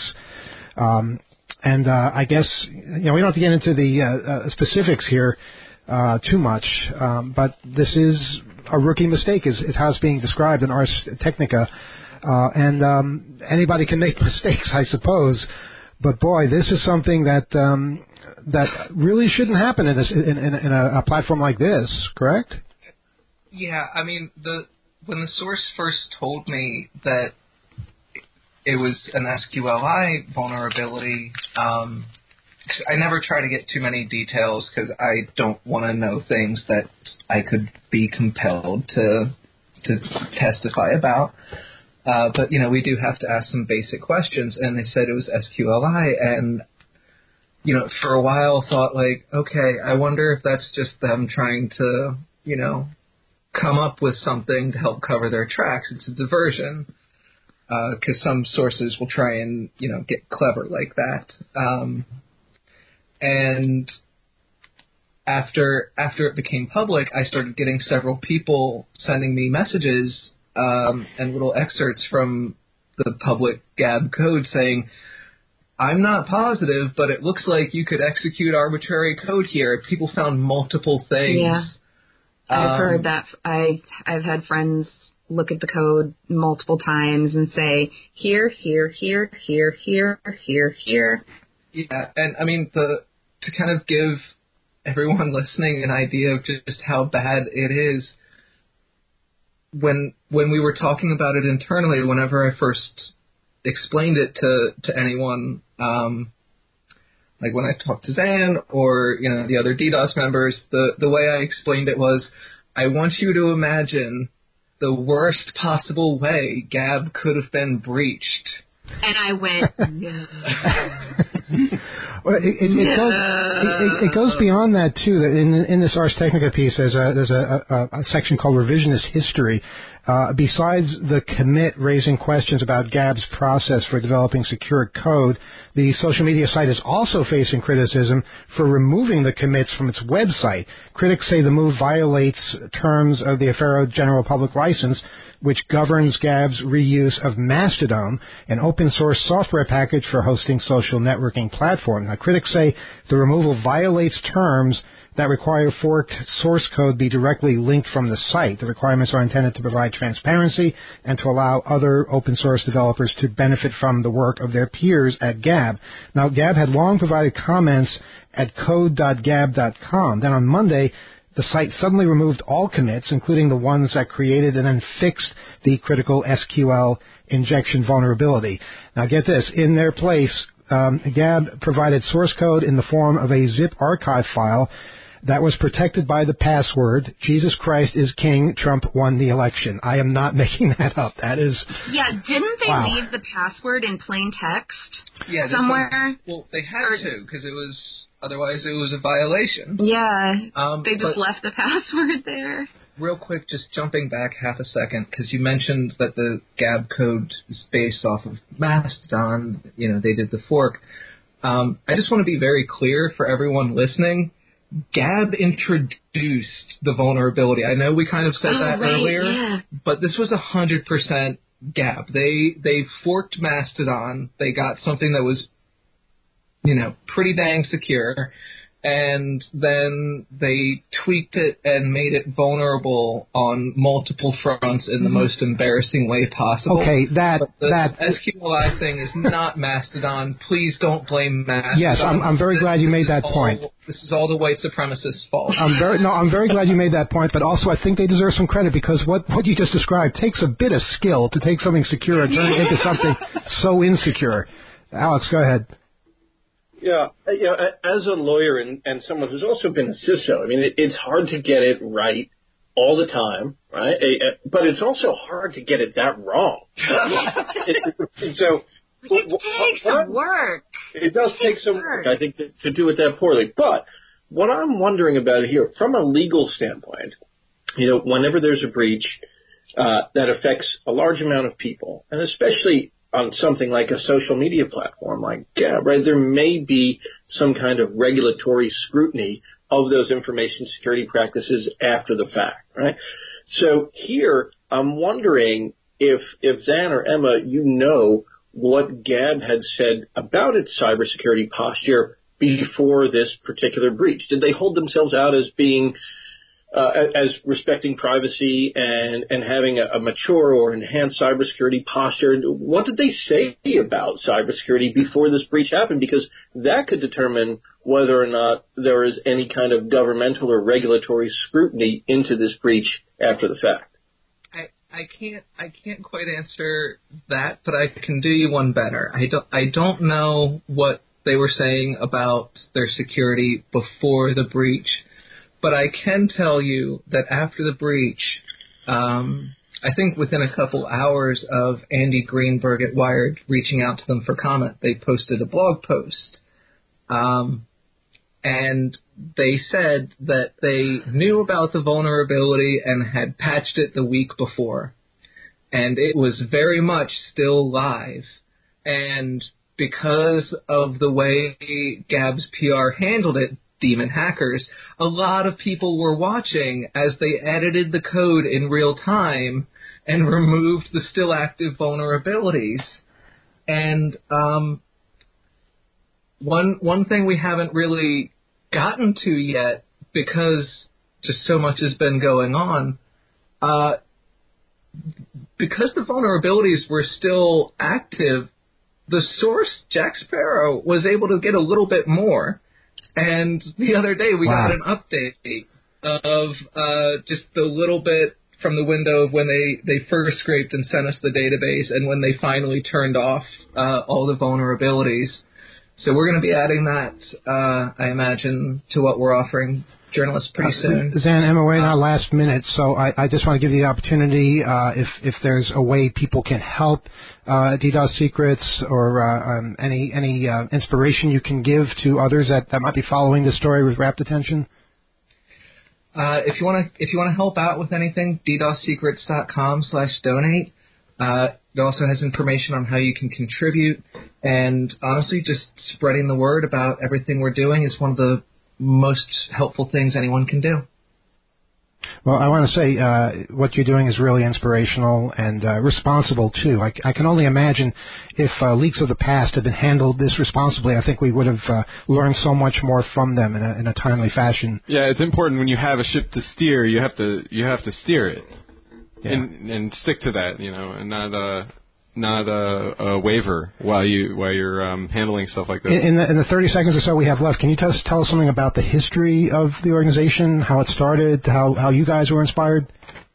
Um, and uh, I guess, you know, we don't have to get into the uh, uh, specifics here uh, too much, um, but this is a rookie mistake, is, is how it's being described in Ars Technica. Uh, and um, anybody can make mistakes, I suppose. But boy, this is something that um, that really shouldn't happen in, this, in, in, in a, a platform like this, correct? Yeah, I mean, the when the source first told me that it was an S Q L I vulnerability, um, I never try to get too many details because I don't want to know things that I could be compelled to to testify about. Uh, but, you know, we do have to ask some basic questions, and they said it was S Q L I, and you know, for a while thought like, okay, I wonder if that's just them trying to, you know, come up with something to help cover their tracks. It's a diversion, because uh, some sources will try and, you know, get clever like that. Um, and after after it became public, I started getting several people sending me messages um, and little excerpts from the public Gab code saying, I'm not positive, but it looks like you could execute arbitrary code here. People found multiple things. Yeah, I've um, heard that. I I've had friends look at the code multiple times and say, here, here, here, here, here, here, here. Yeah, and I mean, the to kind of give everyone listening an idea of just how bad it is, when when we were talking about it internally, whenever I first explained it to, to anyone, um, like when I talked to Zan or, you know, the other DDoS members, the, the way I explained it was, I want you to imagine the worst possible way Gab could have been breached. And I went, no. Well, it, it, it, goes, it, it goes beyond that, too. In, in this Ars Technica piece, there's a, there's a, a, a section called Revisionist History. Uh, besides the commit raising questions about Gab's process for developing secure code, the social media site is also facing criticism for removing the commits from its website. Critics say the move violates terms of the Affero General Public License, which governs Gab's reuse of Mastodon, an open-source software package for hosting social networking platforms. Now, critics say the removal violates terms that require forked source code be directly linked from the site. The requirements are intended to provide transparency and to allow other open-source developers to benefit from the work of their peers at Gab. Now, Gab had long provided comments at code dot gab dot com. Then on Monday, the site suddenly removed all commits, including the ones that created and then fixed the critical S Q L injection vulnerability. Now get this, in their place, um, Gab provided source code in the form of a zip archive file that was protected by the password, Jesus Christ is King, Trump won the election. I am not making that up. That is... Yeah, didn't they wow. leave the password in plain text yeah, somewhere? They, well, they had or, to, because it was... Otherwise, it was a violation. Yeah, um, they just left the password there. Real quick, just jumping back half a second, because you mentioned that the Gab code is based off of Mastodon. You know, they did the fork. Um, I just want to be very clear for everyone listening. Gab introduced the vulnerability. I know we kind of said oh, that right, earlier, yeah. but this was one hundred percent Gab. They they forked Mastodon. They got something that was, you know, pretty dang secure, and then they tweaked it and made it vulnerable on multiple fronts in the mm-hmm. most embarrassing way possible. Okay, that but the that S Q L I thing is not Mastodon. Please don't blame Mastodon. Yes, I'm, I'm very this, glad you made that all, point. This is all the white supremacists' fault. I'm very no, I'm very glad you made that point, but also I think they deserve some credit because what what you just described takes a bit of skill to take something secure and turn it into something so insecure. Alex, go ahead. Yeah, you know, as a lawyer and, and someone who's also been a C I S O, I mean, it, it's hard to get it right all the time, right? But it's also hard to get it that wrong. it, so it takes what, some work. It does it take some work, I think, to, to do it that poorly. But what I'm wondering about here, from a legal standpoint, you know, whenever there's a breach uh, that affects a large amount of people, and especially on something like a social media platform like Gab, right, there may be some kind of regulatory scrutiny of those information security practices after the fact, right? So here, I'm wondering if, if Zan or Emma, you know what Gab had said about its cybersecurity posture before this particular breach. Did they hold themselves out as being Uh, as respecting privacy and, and having a, a mature or enhanced cybersecurity posture? What did they say about cybersecurity before this breach happened? Because that could determine whether or not there is any kind of governmental or regulatory scrutiny into this breach after the fact. I, I can't I can't quite answer that, but I can do you one better. I don't I don't know what they were saying about their security before the breach. But I can tell you that after the breach, um, I think within a couple hours of Andy Greenberg at Wired reaching out to them for comment, they posted a blog post Um, and they said that they knew about the vulnerability and had patched it the week before. And it was very much still live. And because of the way Gab's P R handled it, Demon Hackers, a lot of people were watching as they edited the code in real time and removed the still active vulnerabilities. And um, one one thing we haven't really gotten to yet, because just so much has been going on, uh, because the vulnerabilities were still active, the source, Jack Sparrow, was able to get a little bit more. And the other day we wow. got an update of uh, just the little bit from the window of when they, they first scraped and sent us the database and when they finally turned off uh, all the vulnerabilities. So we're going to be adding that, uh, I imagine, to what we're offering journalists pretty soon. Uh, Zan, Emma, we're in our last minute, so I, I just want to give you the opportunity, uh, if, if there's a way people can help uh, DDoS Secrets or uh, um, any any uh, inspiration you can give to others that, that might be following this story with rapt attention. Uh, if you want to if you want to help out with anything, ddosssecrets.com slash donate. Uh, it also has information on how you can contribute. And honestly, just spreading the word about everything we're doing is one of the most helpful things anyone can do. Well, I want to say uh, what you're doing is really inspirational and uh, responsible, too. I, I can only imagine if uh, leaks of the past had been handled this responsibly, I think we would have uh, learned so much more from them in a, in a timely fashion. Yeah, it's important when you have a ship to steer, you have to you have to steer it yeah. and and stick to that, you know, and not uh, not a, a waiver while you while you're um, handling stuff like this. In, in, the, in the thirty seconds or so we have left, can you tell us, tell us something about the history of the organization, how it started, how how you guys were inspired?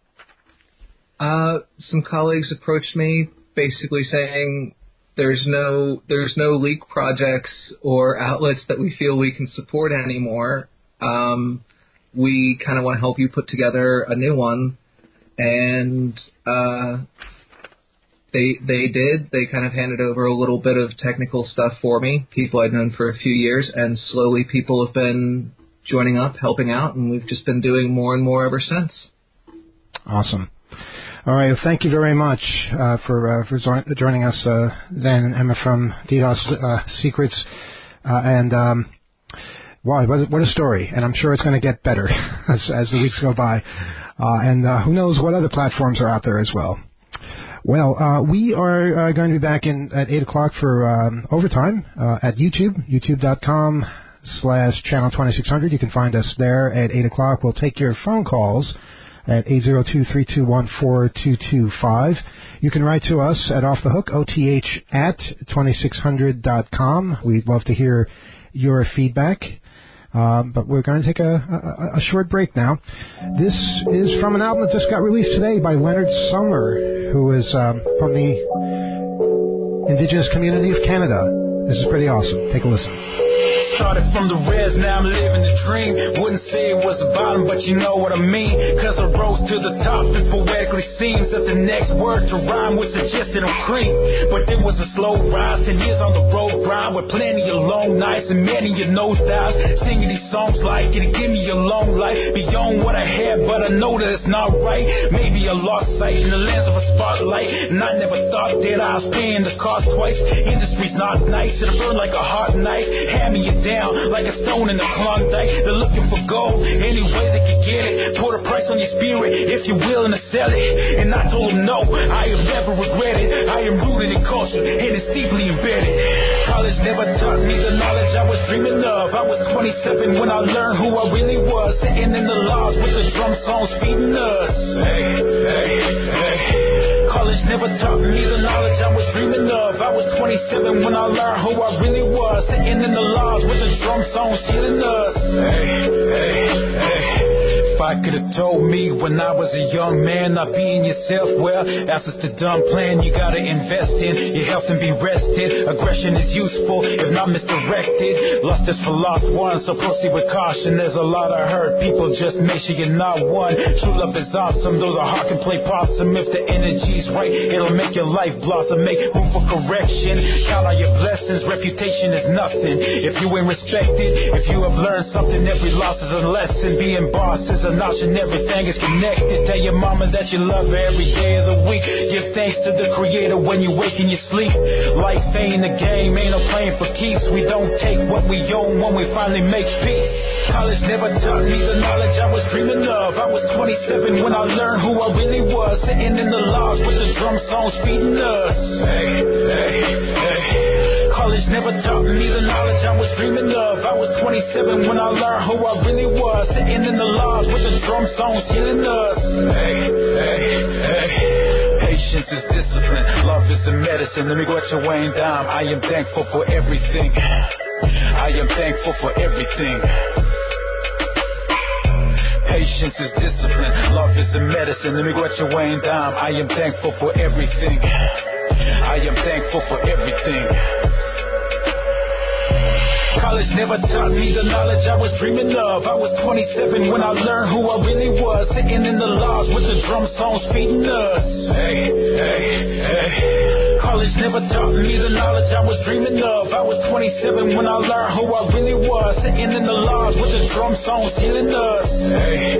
Uh, some colleagues approached me, basically saying there's no there's no leak projects or outlets that we feel we can support anymore. Um, we kind of want to help you put together a new one, and uh, They they did. They kind of handed over a little bit of technical stuff for me, people I'd known for a few years, and slowly people have been joining up, helping out, and we've just been doing more and more ever since. Awesome. All right. Well, thank you very much uh, for uh, for jo- joining us, uh, Zan and Emma from DDoS uh, Secrets. Uh, and um, wow, what a, what a story! And I'm sure it's going to get better as as the weeks go by. Uh, and uh, who knows what other platforms are out there as well. Well, uh, we are uh, going to be back in at eight o'clock for um, overtime uh, at YouTube, youtube.com slash channel 2600. You can find us there at eight o'clock. We'll take your phone calls at eight zero two, three two one, four two two five. You can write to us at Off the Hook, O T H at twenty-six hundred dot com. We'd love to hear your feedback. Um, but we're going to take a, a, a short break now. This is from an album that just got released today by Leonard Summer, who is um, from the indigenous community of Canada. This is pretty awesome. Take a listen. Started from the res, now I'm living the dream. Wouldn't say it was the bottom, but you know what I mean. Cause I rose to the top, it poetically seems that the next word to rhyme was suggested on cream. But it was a slow rise, ten years on the road grind, with plenty of long nights and many of nosedives. Singing these songs like it'll give me a long life, beyond what I had, but I know that it's not right. Maybe a lost sight in the lens of a spotlight, and I never thought that I was paying the cost twice. Industry's not nice, it'll burn like a hot knife. Hand me a down like a stone in the Klondike. They're looking for gold any way they can get it. Put a price on your spirit if you're willing to sell it. And I told them no, I have never regretted. I am rooted in culture and it's deeply embedded. College never taught me the knowledge I was dreaming of. I was twenty-seven when I learned who I really was, sitting in the lodge with the drum songs feeding us. Hey, hey, hey. College never taught me the knowledge I was dreaming of. I was twenty-seven when I learned who I really was, sitting in the lodge with the drum song stealing us. Hey, hey, hey. Fight somebody could have told me when I was a young man, not being yourself, well, that's just the dumb plan you gotta invest in. Your health and be rested. Aggression is useful if not misdirected. Lust is for lost ones, so proceed with caution. There's a lot of hurt people, just make sure you're not one. True love is awesome, though the heart can play possum. If the energy's right, it'll make your life blossom. Make room for correction. Count on your blessings. Reputation is nothing if you ain't respected. If you have learned something, every loss is a lesson. Being boss is an option, everything is connected. Tell your mama that you love her every day of the week. Give thanks to the creator when you wake and you sleep. Life ain't a game, ain't no playing for keeps. We don't take what we own when we finally make peace. College never taught me the knowledge I was dreaming of. I was twenty-seven when I learned who I really was. Sitting in the lodge with the drum songs feeding us. Hey, hey, hey. College never taught me the knowledge I was dreaming of. I was twenty-seven when I learned who I really was. Sitting in the lodge with the drum songs healing us. Hey, hey, hey. Patience is discipline. Love is a medicine. Let me go at your Wayne Dime. I am thankful for everything. I am thankful for everything. Patience is discipline. Love is a medicine. Let me go at your Wayne Dime. I am thankful for everything. I am thankful for everything. College never taught me the knowledge I was dreaming of. I was twenty-seven when I learned who I really was. Sitting in the lodge with the drum songs feeding us. Hey, hey, hey. College never taught me the knowledge I was dreaming of. I was twenty-seven when I learned who I really was. Sitting in the lodge with the drum songs healing us. Hey.